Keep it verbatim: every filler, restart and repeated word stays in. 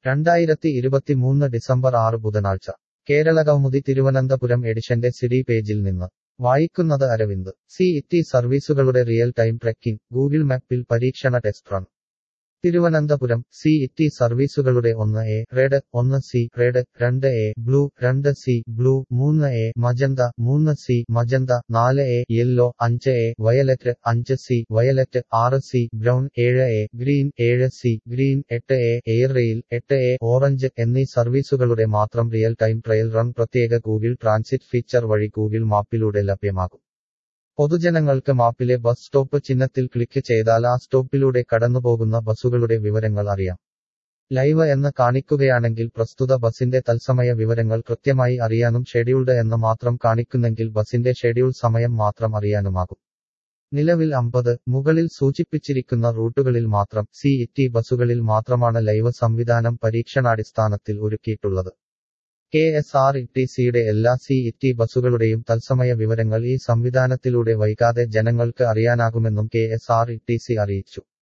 രണ്ടായിരത്തി ഇരുപത്തിമൂന്ന് ഡിസംബർ ആറ് ബുധനാഴ്ച കേരള കൗമുദി തിരുവനന്തപുരം എഡിഷന്റെ സിഡി പേജിൽ നിന്ന് വായിക്കുന്നത് അരവിന്ദ്. സി ഇ ടി സർവീസുകളുടെ റിയൽ ടൈം ട്രെക്കിംഗ്, ഗൂഗിൾ മാപ്പിൽ പരീക്ഷണ test run. Thiruvananthapuram. C E T സർവീസുകളുടെ ഒന്ന് എ റെഡ്, ഒന്ന് സി റെഡ്, രണ്ട് എ ബ്ലൂ, രണ്ട് സി ബ്ലൂ, മൂന്ന് എ മജന്ത, മൂന്ന് സി മജന്ത, നാല് എ യെല്ലോ, അഞ്ച് എ വയലറ്റ്, അഞ്ച് സി വയലറ്റ്, ആറ് സി ബ്രൗൺ, ഏഴ് എ ഗ്രീൻ, ഏഴ് സി ഗ്രീൻ, എട്ട് എ എയർ റെയിൽ, എട്ട് എ ഓറഞ്ച് എന്നീ സർവീസുകളുടെ മാത്രം റിയൽ ടൈം ട്രയൽ റൺ പ്രത്യേക ഗൂഗിൾ ട്രാൻസിറ്റ് ഫീച്ചർ വഴി ഗൂഗിൾ മാപ്പിലൂടെ ലഭ്യമാകും. പൊതുജനങ്ങൾക്ക് മാപ്പിലെ ബസ് സ്റ്റോപ്പ് ചിഹ്നത്തിൽ ക്ലിക്ക് ചെയ്താൽ ആ സ്റ്റോപ്പിലൂടെ കടന്നുപോകുന്ന ബസുകളുടെ വിവരങ്ങൾ അറിയാം. ലൈവ് എന്ന് കാണിക്കുകയാണെങ്കിൽ പ്രസ്തുത ബസിന്റെ തത്സമയ വിവരങ്ങൾ കൃത്യമായി അറിയാനും ഷെഡ്യൂൾഡ് എന്ന് മാത്രം കാണിക്കുന്നെങ്കിൽ ബസിന്റെ ഷെഡ്യൂൾ സമയം മാത്രം അറിയാനുമാകും. നിലവിൽ അമ്പത് മുകളിൽ സൂചിപ്പിച്ചിരിക്കുന്ന റൂട്ടുകളിൽ മാത്രം സി ഇ ടി ബസുകളിൽ മാത്രമാണ് ലൈവ് സംവിധാനം പരീക്ഷണാടിസ്ഥാനത്തിൽ ഒരുക്കിയിട്ടുള്ളത്. കെ എസ് ആർ ഇ ടി സിയുടെ എല്ലാ സി ഇ ടി ബസുകളുടെയും തത്സമയ വിവരങ്ങൾ ഈ സംവിധാനത്തിലൂടെ വൈകാതെ ജനങ്ങൾക്ക് അറിയാനാകുമെന്നും K S R T C സി അറിയിച്ചു.